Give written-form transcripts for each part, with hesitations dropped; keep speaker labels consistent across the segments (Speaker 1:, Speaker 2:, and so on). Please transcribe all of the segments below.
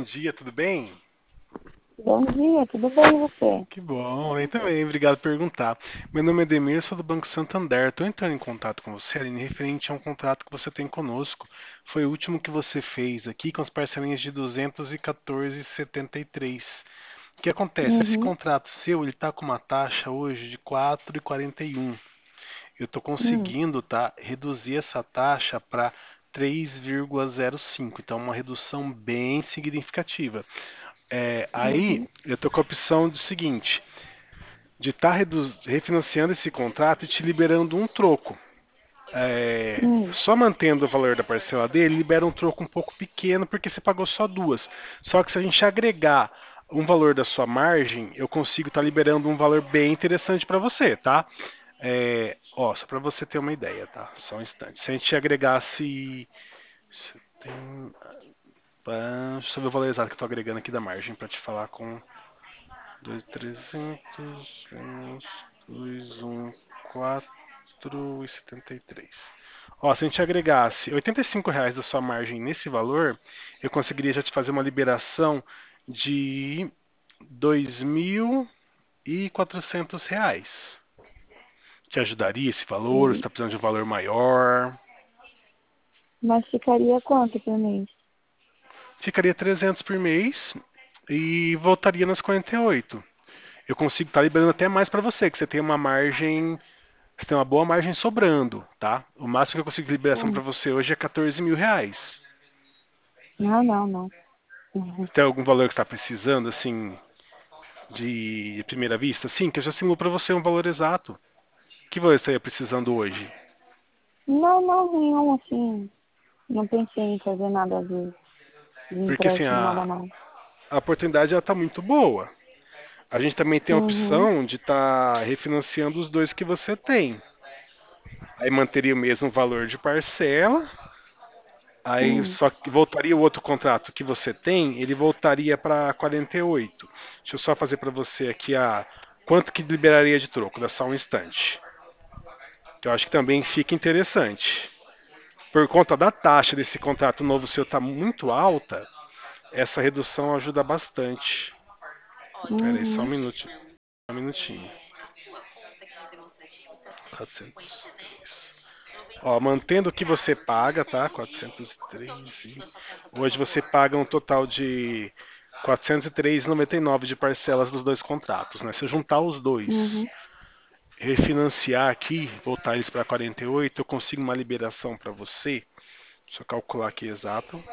Speaker 1: bom dia, tudo bem?
Speaker 2: Bom dia, tudo bem e você?
Speaker 1: Que bom, bem também, obrigado por perguntar. Meu nome é Demir, sou do Banco Santander. Estou entrando em contato com você, Aline, referente a um contrato que você tem conosco. Foi o último que você fez aqui com as parcelinhas de 214,73. O que acontece? Esse
Speaker 2: Uhum,
Speaker 1: contrato seu, ele está com uma taxa hoje de 4,41. Eu estou
Speaker 2: hum,
Speaker 1: conseguindo, tá, reduzir essa taxa para 3,05. Então, uma redução bem significativa. Aí
Speaker 2: uhum,
Speaker 1: eu tô com a opção do seguinte, de estar refinanciando esse contrato e te liberando um troco.
Speaker 2: hum,
Speaker 1: Só mantendo o valor da parcela dele, libera um troco um pouco pequeno porque você pagou só duas. Só que se a gente agregar um valor da sua margem, eu consigo estar liberando um valor bem interessante para você, tá? Só para você ter uma ideia, tá? Só um instante. Se a gente agregasse. Tem, deixa eu ver o valor exato que eu estou agregando aqui da margem para te falar com 2.300 menos 214,73. Ó, se a gente agregasse R$ 85 da sua margem nesse valor, eu conseguiria já te fazer uma liberação de R$ 2.400. Te ajudaria esse valor? Você
Speaker 2: sim.
Speaker 1: está precisando de um valor maior?
Speaker 2: Mas ficaria quanto por mês?
Speaker 1: Ficaria 300 por mês e voltaria nas 48. Eu consigo estar liberando até mais para você, que você tem uma margem. Você tem uma boa margem sobrando, tá? O máximo que eu consigo de liberação para
Speaker 2: Hum,
Speaker 1: você hoje é R$ 14.000.
Speaker 2: não, não, não. Uhum.
Speaker 1: Você tem algum valor que está precisando, assim, de primeira vista? Sim, que eu já simulo para você um valor exato. Que valor você estaria precisando hoje?
Speaker 2: Não, não, nenhum, assim. Não pensei em fazer nada de
Speaker 1: Porque, assim,
Speaker 2: empréstimo, nada não.
Speaker 1: a oportunidade está muito boa. A gente também tem a
Speaker 2: Uhum,
Speaker 1: opção de estar refinanciando os dois que você tem. Aí manteria o mesmo valor de parcela. Aí
Speaker 2: hum,
Speaker 1: só que voltaria o outro contrato que você tem, ele voltaria para 48. Deixa eu só fazer para você aqui a quanto que liberaria de troco, dá só um instante. Que eu acho que também fica interessante. Por conta da taxa desse contrato novo seu tá muito alta, essa redução ajuda bastante. Pera aí, só um
Speaker 2: uhum,
Speaker 1: minuto, um minutinho. 400. Ó, mantendo o que você paga, tá? 403. Hoje você paga um total de 403,99 de parcelas dos dois contratos, né? Se eu juntar os dois,
Speaker 2: uhum.
Speaker 1: refinanciar aqui, voltar eles para 48, eu consigo uma liberação para você. Deixa eu calcular aqui exato.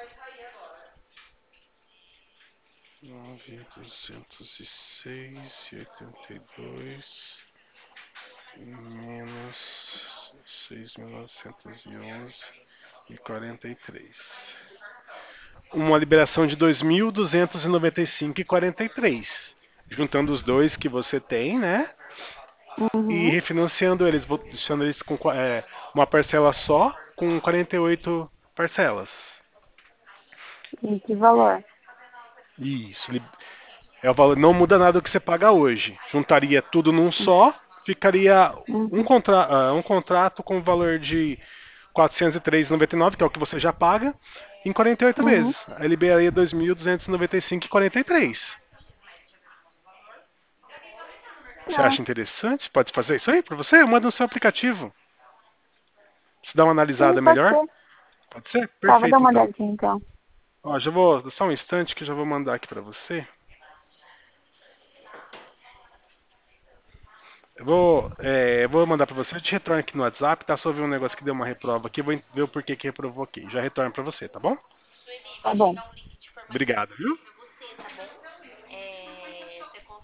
Speaker 1: 9.206,82 menos 6.911,43. Uma liberação de 2.295,43. Juntando os dois que você tem, né? E
Speaker 2: Uhum.
Speaker 1: refinanciando eles, deixando eles com uma parcela só, com 48 parcelas.
Speaker 2: E que valor?
Speaker 1: Isso. É o valor, não muda nada do que você paga hoje. Juntaria tudo num só, ficaria
Speaker 2: Uhum,
Speaker 1: um contrato com o valor de 403,99, que é o que você já paga, em 48
Speaker 2: uhum.
Speaker 1: vezes. Aí liberaria 2.295,43. Você
Speaker 2: Ah,
Speaker 1: acha interessante? Pode fazer isso aí para você? Manda no seu aplicativo. Se dá uma
Speaker 2: sim,
Speaker 1: analisada
Speaker 2: pode
Speaker 1: melhor?
Speaker 2: ser.
Speaker 1: Pode ser?
Speaker 2: Tá, vou dar
Speaker 1: Perfeito,
Speaker 2: uma
Speaker 1: então.
Speaker 2: olhadinha então.
Speaker 1: Ó, já vou, só um instante que eu já vou mandar aqui para você. Eu vou mandar para você, eu te retorno aqui no WhatsApp, tá? Só ver um negócio que deu uma reprova aqui, eu vou ver o porquê que reprovou aqui. Já retorno para você, tá bom?
Speaker 2: Tá bom.
Speaker 1: Obrigado, viu?